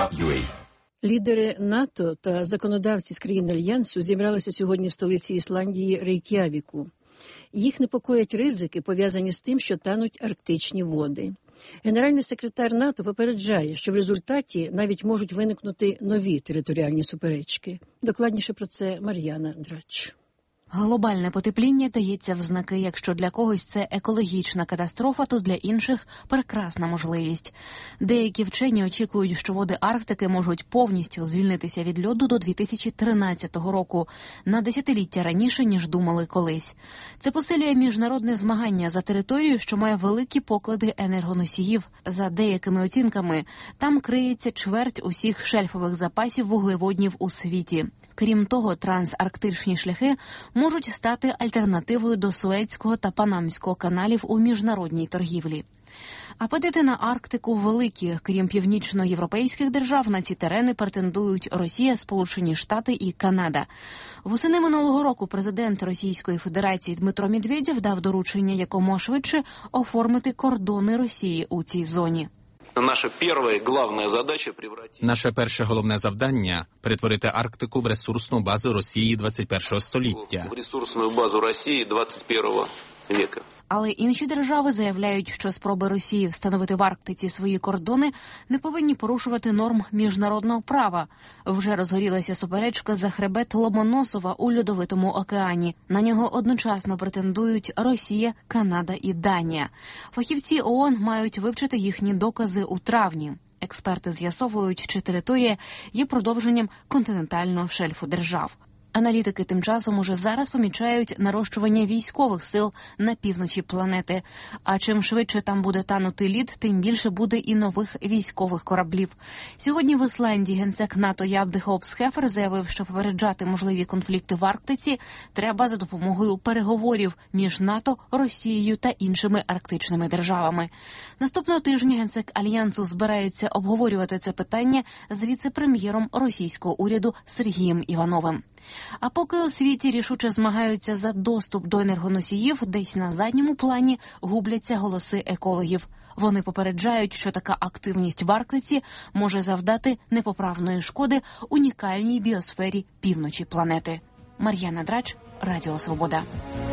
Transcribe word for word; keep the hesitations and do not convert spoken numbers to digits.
ю ей. Лідери НАТО та законодавці з країн Альянсу зібралися сьогодні в столиці Ісландії Рейк'явіку. Їх непокоять ризики, пов'язані з тим, що тануть арктичні води. Генеральний секретар НАТО попереджає, що в результаті навіть можуть виникнути нові територіальні суперечки. Докладніше про це Мар'яна Драч. Глобальне потепління дається в знаки. Якщо для когось це екологічна катастрофа, то для інших – прекрасна можливість. Деякі вчені очікують, що води Арктики можуть повністю звільнитися від льоду до дві тисячі тринадцятого року, на десятиліття раніше, ніж думали колись. Це посилює міжнародне змагання за територію, що має великі поклади енергоносіїв. За деякими оцінками, там криється чверть усіх шельфових запасів вуглеводнів у світі. Крім того, трансарктичні шляхи можуть стати альтернативою до Суецького та Панамського каналів у міжнародній торгівлі. Апетити на Арктику великі. Крім північноєвропейських держав, на ці терени претендують Росія, Сполучені Штати і Канада. Восени минулого року президент Російської Федерації Дмитро Медведєв дав доручення якомога швидше оформити кордони Росії у цій зоні. Наша перша головна задача превратити... Наше перше головне завдання – перетворити Арктику в ресурсну базу Росії двадцять першого століття. В ресурсну базу Росії двадцять першого віку. Але інші держави заявляють, що спроби Росії встановити в Арктиці свої кордони не повинні порушувати норм міжнародного права. Вже розгорілася суперечка за хребет Ломоносова у Льодовитому океані. На нього одночасно претендують Росія, Канада і Данія. Фахівці ООН мають вивчити їхні докази у травні. Експерти з'ясовують, чи територія є продовженням континентального шельфу держав. Аналітики тим часом уже зараз помічають нарощування військових сил на півночі планети. А чим швидше там буде танути лід, тим більше буде і нових військових кораблів. Сьогодні в Ісландії генсек НАТО Ябде Хоупс-Хефер заявив, що попереджати можливі конфлікти в Арктиці треба за допомогою переговорів між НАТО, Росією та іншими арктичними державами. Наступного тижня генсек Альянсу збирається обговорювати це питання з віце-прем'єром російського уряду Сергієм Івановим. А поки у світі рішуче змагаються за доступ до енергоносіїв, десь на задньому плані губляться голоси екологів. Вони попереджають, що така активність в Арктиці може завдати непоправної шкоди унікальній біосфері півночі планети. Мар'яна Драч, Радіо Свобода.